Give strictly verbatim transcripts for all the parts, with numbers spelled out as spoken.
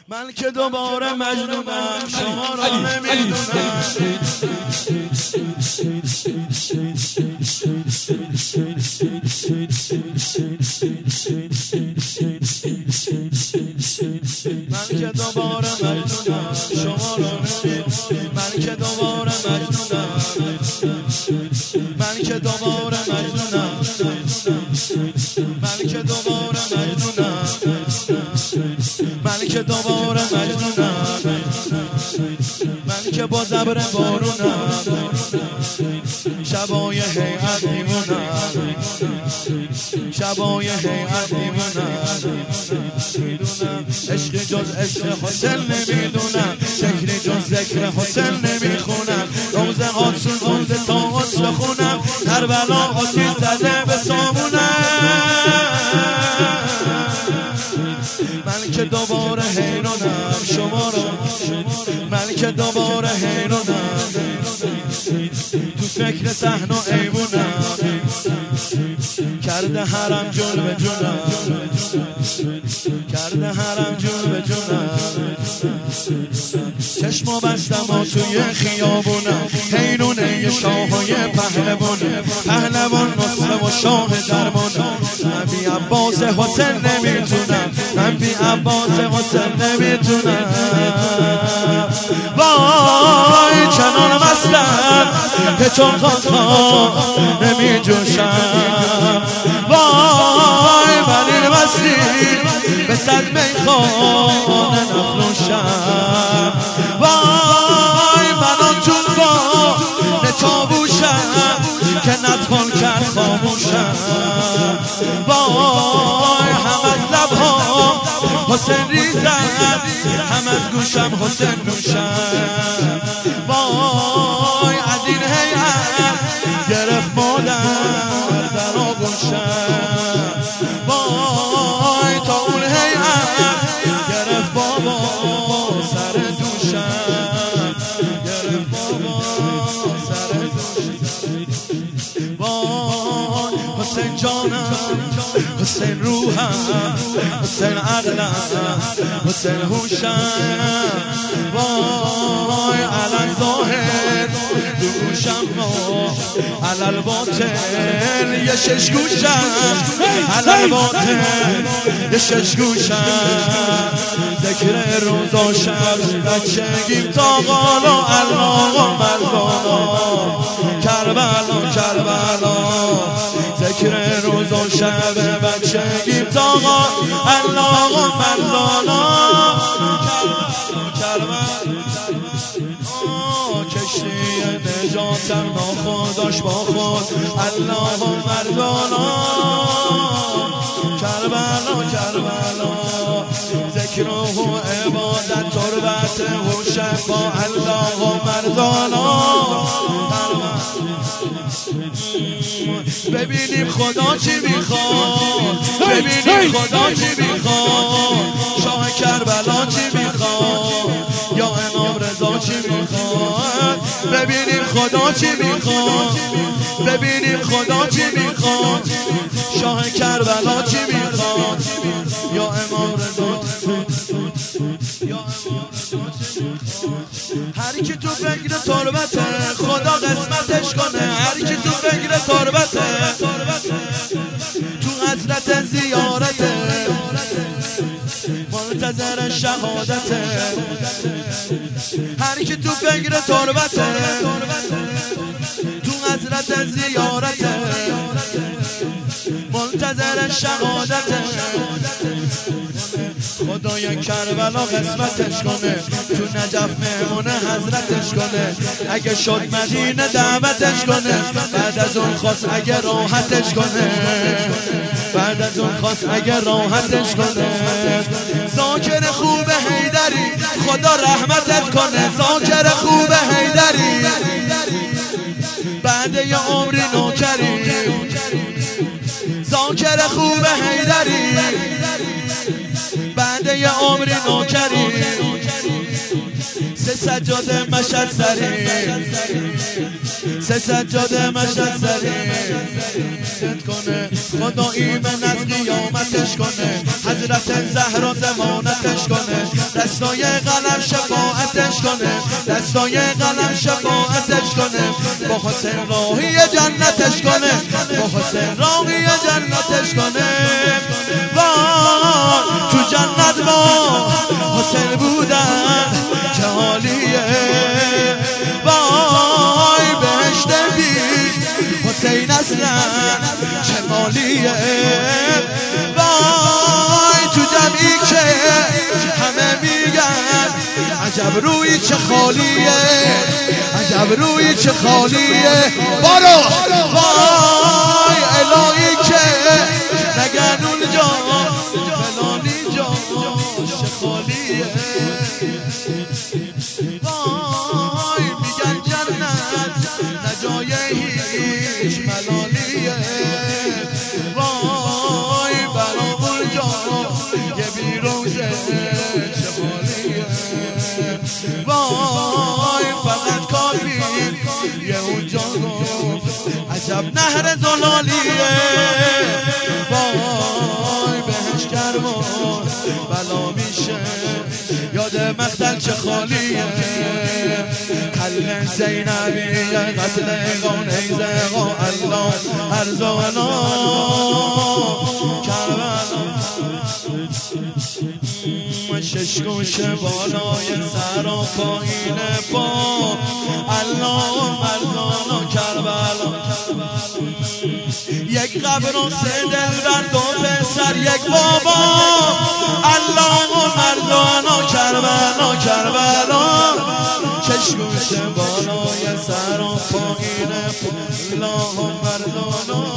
من که دوباره مجنونم شما را نمیدونم. من که دوباره مجنونم شما را نمیدونم. من که دوباره مجنونم. من که دوباره مجنونم. من که دوباره مجنونم. من که دوباره مجنونم. من که با زبر بارونم شبای حیعت میمونم. شبای حیعت میمونم. میدونم عشق جز عشق حسین نمیدونم. ذکری جز ذکر حسین نمیخونم. روز آسون روز تا استخونم. کربلا آتیش زده به سامونم. من که دوباره حیرانم شما را. من که دوباره حیرانم تو فکر صحن و ایوونم. کرده حرم جون به جونم. کرده حرم جون به جونم. چشمو بستم و توی خیابونم. حیرونه شاههای پهلوانم. پهلوان نصره و شاه درمانم. من بی عباس حسین نمیتونم. من بی عباس حسین نمیتونم. وای چنان مستم که چون خاطر نمی جوشم. وای من این مستی به صد میخانه نفروشم. وای من آن طوفان نتابوشم که نتوان کرد خاموشم. وای هم از لبها حسین ریزم. هم از گوشم حسین نوشم. وای از این حیعت گرفت مادر در آغوشم. وای تا اون حیعت گرفت بابا سر دوشم. گرفت بابا سر دوشم. وای حسین جانم. حسین روحم. حسین عقلم. حسین هوشم. وای علن ظاهر دوشم علل باطن یه شش گوشم. علل باطن یه شش گوشم. ذکر روز و شب بچگیم تا قالا الله و مردانا. کربلا کربلا ذکر روز و شب بچگیم تا قالا الله و مردانا. کشتی نجاتم ناخودش با خود الله و مردانا. کربلا کربلا ذکر و عبادت تربت و شفا الله و مردانا. ببینیم خدا چی میخواد. ببینیم خدا چی میخواد. شاه کربلا چی میخواد. یا امام رضا چی میخواد. ببینیم خدا چی میخواد. ببینیم خدا چی میخواد. شاه کربلا چی میخواد. یا امام رضا. یا امام رضا چی میخواد. هر کی تو فکر تربته خدا قسمتش کنه. هر کی تو فکر تربته تو حضرت زیارته منتظر شهادته. هر کی تو فکر تربته تو حضرت زیارته منتظر شهادته. خدای کربلا قسمتش کنه. تو نجف مهمون حضرتش کنه. اگه شد مدینه دعوتش کنه. بعد از اون خواست اگه راحتش کنه. بعد از اون خواست اگه راحتش کنه. ذاکر خوب حیدری خدا رحمتت کنه. ذاکر خوب حیدری بعد یه عمری نوکری. ذاکر خوب حیدری بعد یه عمری نوکری. سه سجاده مشهد سری سه سجاده مشهد زرین کنه خدا ایمن از قیامتش کنه حضرت زهرا ضمانتش کنه دستای قلم شفاعتش کنه دستای قلم شفاعتش کنه با حسین راهی جنتش کنه با حسین راهی جنتش کنه وای تو جنت با حسین بودن چه حالیه وای بهشت بی حسین اصلا چه مالیه وای تو جمعی که همه میگن عجب روی چه خالیه عجب روی چه خالیه بارو وای الهی که نگن اونجا فلانی جا چه خالیه وای میگن جنت نجای هیچ ملالیه وای برامون جا یه بیروزه چه حالیه وای فقط کافی یه اونجا گفت عجب نهر زلالیه وای بهش گرمان بلا میشه یاد مقتل چه خالیه قلب زینبی قتل قانیزه قا الله ارزانا کربلا شش گوشه بالای سر و پایین پا الله ارزانا کربلا یک قبر و سه دلبر دو پسر یک بابا الله مردانا کربلا کربلا شش گوشه بالای سر و پایین الله مردانا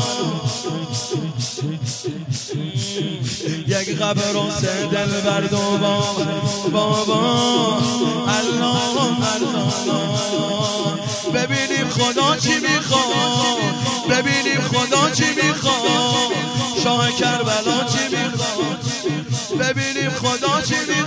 یک قبر و سه دلبر دو بابا بابا الله مردانا ببینیم خدا چی میخواد ببینیم خدا چی میخواد شاه کربلا چی میخواد ببینیم خدا چی میخواد